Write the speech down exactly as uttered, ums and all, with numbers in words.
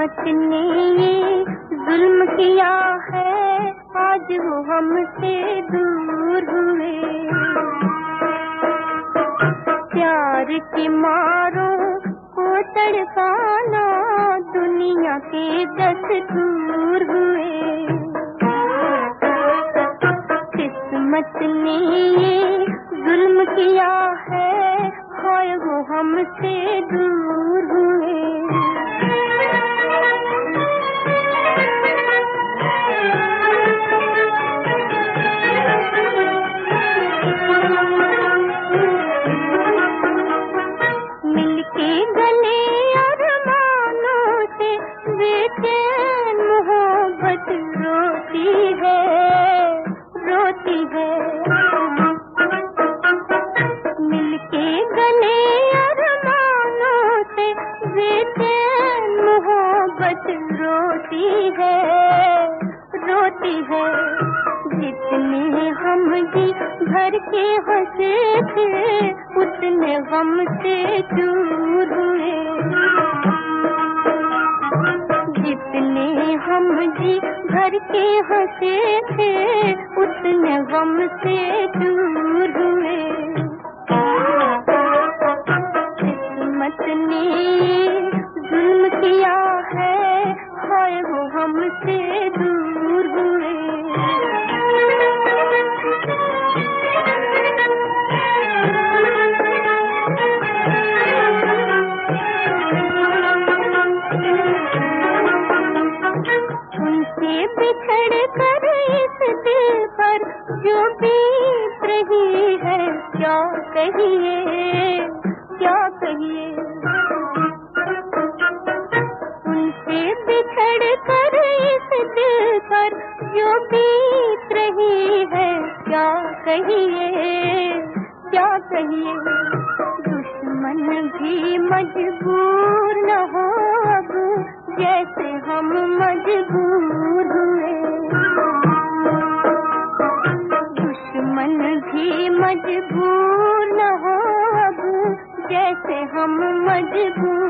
किस्मत ने ये जुल्म किया है, आज वो हमसे दूर हुए। प्यार के मारों को तड़पाना दुनिया के दस्तूर हुए। किस्मत ने ये जुल्म किया है, हाय वो हमसे दूर हुए। मिलके गले अरमानों से बेचैन मोहब्बत रोती है, रोती है। मिलके गले अरमानों से बेचैन मोहब्बत रोती है, रोती है। जितने हम जी भर के हंसे थे, उतने गम से दूर हुए। जितने हम जी भर के हंसे थे, उतने गम से दूर हुए। किस्मत ने जुल्म किया है, हाय वो हमसे दूर हुए। उनसे बिछड़ कर इस दिल पर जो बीत रही है, क्या कहिए, क्या कहिए। उनसे बिछड़ कर इस दिल पर जो बीत रही है, क्या कहिए, क्या कहिए। दुश्मन भी मजबूर न हो अब, जैसे हम मजबूर हुए। दुश्मन भी मजबूर न हो अब, जैसे हम मजबूर